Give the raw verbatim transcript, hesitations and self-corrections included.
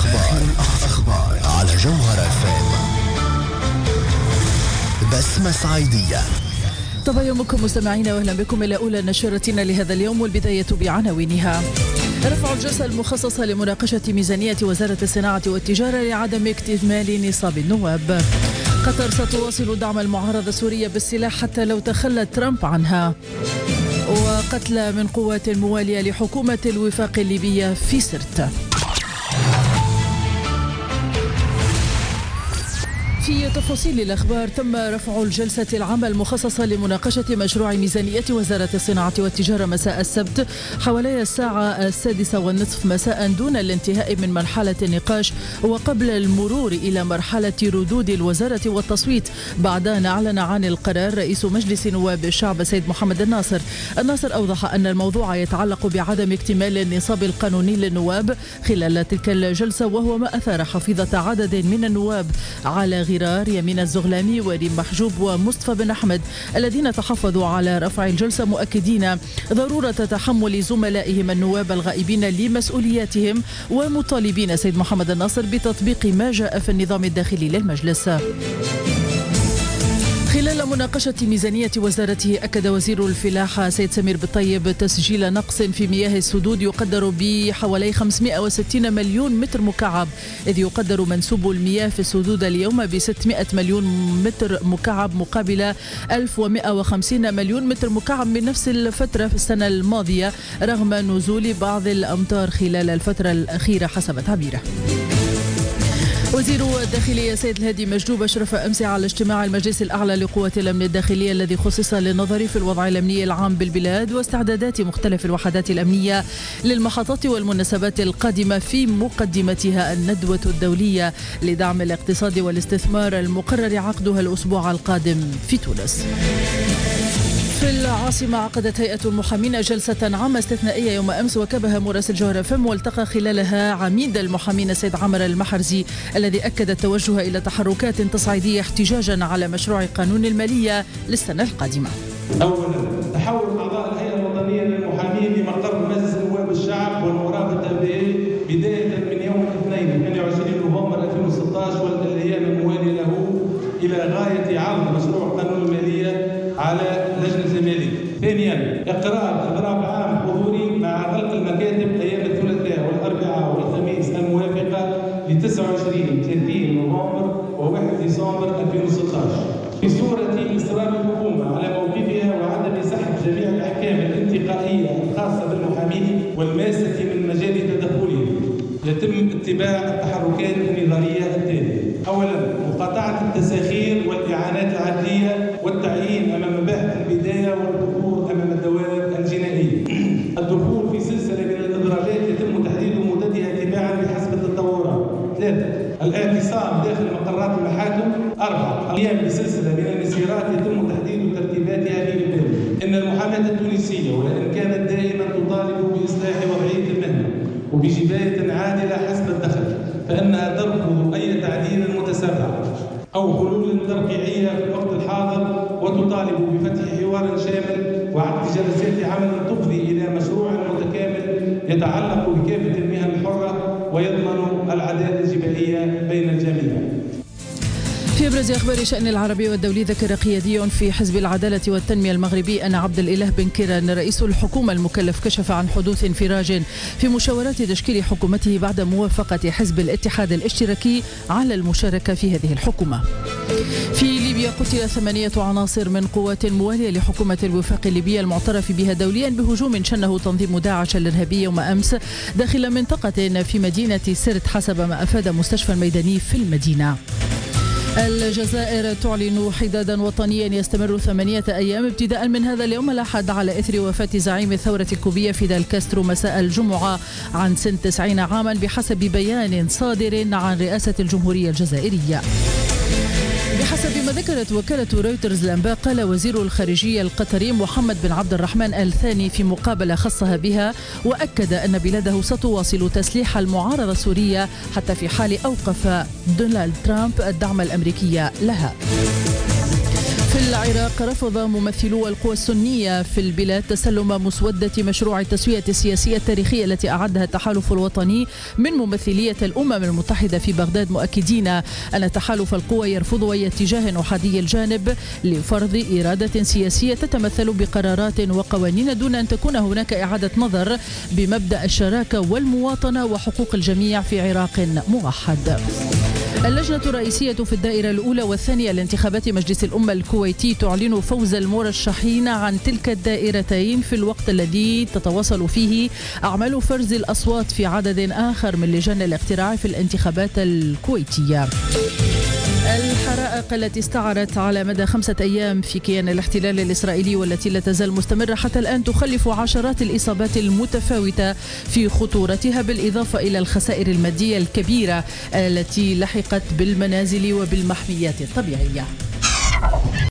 الأخبار أخبار على جوهر اف ام. بسمة صعيدية. طبعا يومكم مستمعين، واهلا بكم الى اولى نشرتنا لهذا اليوم، والبدايه بعناوينها. رفع الجلسه المخصصه لمناقشه ميزانيه وزاره الصناعه والتجاره لعدم اكتمال نصاب النواب. قطر ستواصل دعم المعارضه السوريه بالسلاح حتى لو تخلى ترامب عنها. وقتلى من قوات مواليه لحكومه الوفاق الليبيه في سرت. في تفاصيل الأخبار، تم رفع الجلسة العامة المخصصة لمناقشة مشروع ميزانية وزارة الصناعة والتجارة مساء السبت حوالي الساعة السادسة والنصف مساء دون الانتهاء من مرحلة النقاش وقبل المرور إلى مرحلة ردود الوزارة والتصويت، بعد أن أعلن عن القرار رئيس مجلس نواب الشعب سيد محمد الناصر. الناصر أوضح أن الموضوع يتعلق بعدم اكتمال النصاب القانوني للنواب خلال تلك الجلسة، وهو ما أثار حفيظة عدد من النواب على غرار يمين الزغلامي وريم محجوب ومصطفى بن أحمد الذين تحفظوا على رفع الجلسة، مؤكدين ضرورة تحمل زملائهم النواب الغائبين لمسؤولياتهم، ومطالبين سيد محمد الناصر بتطبيق ما جاء في النظام الداخلي للمجلس. خلال مناقشة ميزانية وزارته، أكد وزير الفلاحة سيد سمير بالطيب تسجيل نقص في مياه السدود يقدر بحوالي خمسمائة وستين مليون متر مكعب، إذ يقدر منسوب المياه في السدود اليوم ب ستمائة مليون متر مكعب مقابل ألف ومائة وخمسين مليون متر مكعب من نفس الفترة في السنة الماضية، رغم نزول بعض الأمطار خلال الفترة الأخيرة حسب تعبيره. وزير الداخلية سيد الهادي مجدوب أشرف أمس على اجتماع المجلس الأعلى لقوات الأمن الداخلية الذي خصص للنظر في الوضع الأمني العام بالبلاد واستعدادات مختلف الوحدات الأمنية للمحطات والمناسبات القادمة، في مقدمتها الندوة الدولية لدعم الاقتصاد والاستثمار المقرر عقدها الأسبوع القادم في تونس. في العاصمة عقدت هيئة المحامين جلسة عامة استثنائية يوم أمس، وكبها مراسل جوهر فم، والتقى خلالها عميد المحامين السيد عمر المحرزي الذي أكد التوجه إلى تحركات تصعيدية احتجاجا على مشروع قانون المالية للسنة القادمة. أولا، تحول أعضاء الهيئة الوطنية للمحامين لمقر مجلس نواب الشعب والمرافقة به بداية من يوم الاثنين ثمانية وعشرين نوفمبر ألفين وستة عشر والأيام الموالية له، إلى غاية عرض مشروع قانون المالية على لجنة المالية. ثانيا، إقرار إضراب عام حضوري مع غلق المكاتب أيام الثلاثاء والأربعاء والخميس الموافقة ل تسعة وعشرين ثلاثين نوفمبر وواحد ديسمبر ألفين وستة عشر، في صورة إصرار الحكومة على موقفها وعدم سحب جميع الأحكام الانتقائية الخاصة بالمحامين والماسة من مجال تدخلهم. يتم اتباع التحركات النظامية التالية. أولا، مقاطعة التساخير والإعانات العدلية والتعيين أمام مباحث البداية والدخول أمام الدوائر الجنائية. الدخول في سلسلة من الإضرابات يتم تحديد مدتها تباعا بحسب التطورات. ثلاثة، الاعتصام داخل مقرات المحاكم. أربعة، القيام بسلسلة من المسيرات يتم تحديد ترتيباتها في البلاد. إن المحاماة التونسية وإن كانت دائما تطالب بإصلاح وضعية المهنة وبجباية عادلة حسب الدخل، فإنها ترفض أي تعديل متسرع أو حلول ترقيعية في الوقت الحاضر، وتطالب بفتح حوار شامل وعقد جلسات عمل تفضي إلى مشروع متكامل يتعلق بكافة المهن الحرة ويضمن العدالة الجبائية بين الجميع. في ابرز اخبار شأن العربي والدولي، ذكر قيادي في حزب العدالة والتنمية المغربي ان عبد الاله بن كيران رئيس الحكومة المكلف كشف عن حدوث انفراج في مشاورات تشكيل حكومته بعد موافقة حزب الاتحاد الاشتراكي على المشاركة في هذه الحكومة. في ليبيا قتل ثمانية عناصر من قوات موالية لحكومة الوفاق الليبية المعترف بها دوليا بهجوم شنه تنظيم داعش الارهابي يوم امس داخل منطقة في مدينة سرت، حسب ما افاد مستشفى ميداني في المدينة. الجزائر تعلن حدادا وطنيا يستمر ثمانية أيام ابتداء من هذا اليوم الأحد على إثر وفاة زعيم الثورة الكوبية فيدال كاسترو مساء الجمعة عن سن تسعين عاما، بحسب بيان صادر عن رئاسة الجمهورية الجزائرية. بحسب ما ذكرت وكالة رويترز الأنباء، قال وزير الخارجية القطري محمد بن عبد الرحمن آل ثاني في مقابلة خصها بها، وأكد أن بلاده ستواصل تسليح المعارضة السورية حتى في حال أوقف دونالد ترامب الدعم الأمريكي لها. في العراق رفض ممثلو القوى السنية في البلاد تسلم مسودة مشروع التسوية السياسية التاريخية التي أعدها التحالف الوطني من ممثلية الأمم المتحدة في بغداد، مؤكدين أن تحالف القوى يرفض أي اتجاه أحادي الجانب لفرض إرادة سياسية تتمثل بقرارات وقوانين دون أن تكون هناك إعادة نظر بمبدأ الشراكة والمواطنة وحقوق الجميع في عراق موحد. اللجنة الرئيسية في الدائرة الأولى والثانية لانتخابات مجلس الأمة الكويتي تعلن فوز المرشحين عن تلك الدائرتين في الوقت الذي تتواصل فيه أعمال فرز الأصوات في عدد آخر من لجان الاقتراع في الانتخابات الكويتية. الحرائق التي استعرت على مدى خمسة أيام في كيان الاحتلال الإسرائيلي والتي لا تزال مستمرة حتى الآن تخلف عشرات الإصابات المتفاوتة في خطورتها، بالإضافة إلى الخسائر المادية الكبيرة التي لحقت بالمنازل وبالمحميات الطبيعية.